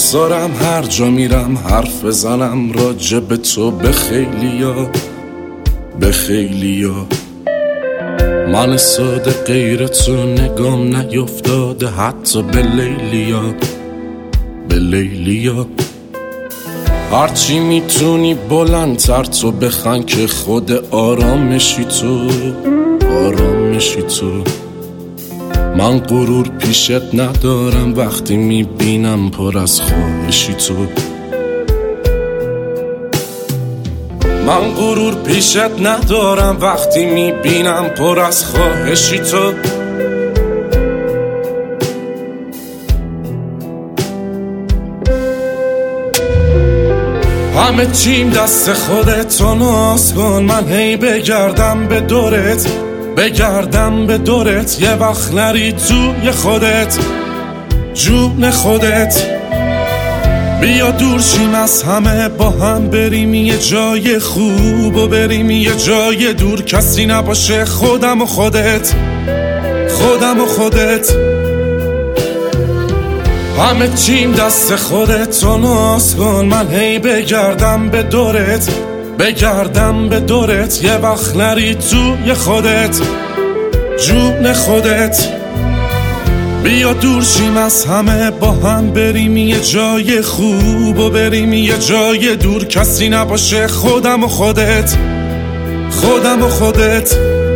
دوست دارم هر جا میرم حرف بزنم راجع به تو به خیلیا، به خیلیا. من ساده غیر تو نگام نیفتاده حتی به لیلیا، به لیلیا. هرچی میتونی بلندتر تو بخن که خود آرامشی تو، آرامشی تو. من غرور پیشت ندارم وقتی میبینم پر از خواهشی تو. من غرور پیشت ندارم وقتی میبینم پر از خواهشی تو. همه چیم دست خودت تو ناز کن، من هی بگردم به دورت، بگردم به دورت. یه وقت نری توی خودت، جون خودت. بیا دور شیم از همه، با هم بریم یه جای خوب و بریم یه جای دور کسی نباشه، خودم و خودت، خودم و خودت. همه چیم دست خودت تو ناز کن، من هی بگردم به دورت، بگردم به دورت. یه وقت نری توی خودت، جون خودت. بیا دور شیم از همه، با هم بریم یه جای خوب و بریم یه جای دور کسی نباشه، خودم و خودت، خودم و خودت.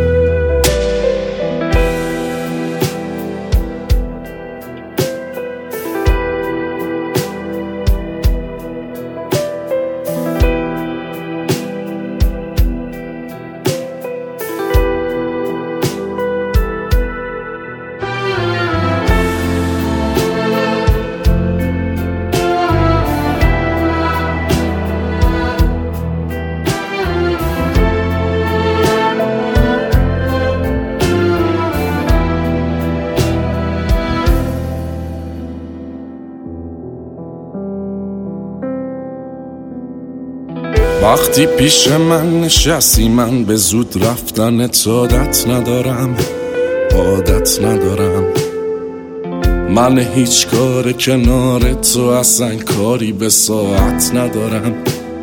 وقتی پیش من نشستی من به زود رفتن عادت ندارم، عادت ندارم. من هیچ کار کنار تو اصلا کاری به ساعت ندارم.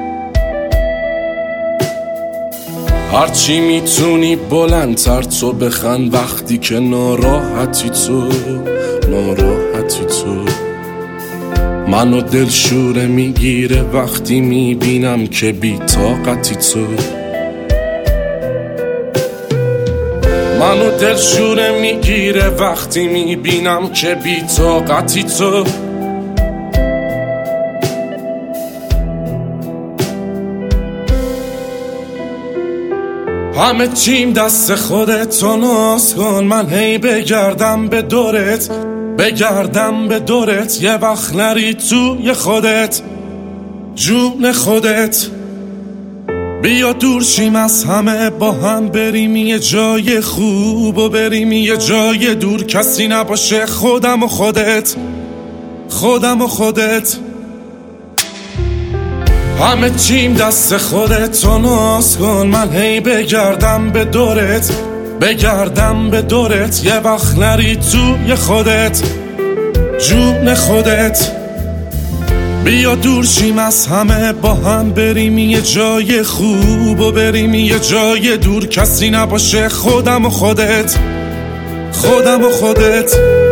هرچی میتونی بلندتر تو بخند وقتی که ناراحتی تو، ناراحتی تو. منو دلشوره میگیره وقتی میبینم که بی طاقتی تو. منو دلشوره میگیره وقتی میبینم که بی طاقتی تو. همه چیم دست خودت تو ناز کن، من هی بگردم به دورت، بگردم به دورت. یه وقت نری توی خودت، جون خودت. بیا دور شیم از همه، با هم بریم یه جای خوب و بریم یه جای دور کسی نباشه، خودم و خودت، خودم و خودت. همه چیم دست خودت تو ناز کن، من هی بگردم به دورت، بگردم به دورت. یه وقت نری توی خودت، جون خودت. بیا دور شیم از همه، با هم بریم یه جای خوب و بریم یه جای دور کسی نباشه، خودم و خودت، خودم و خودت.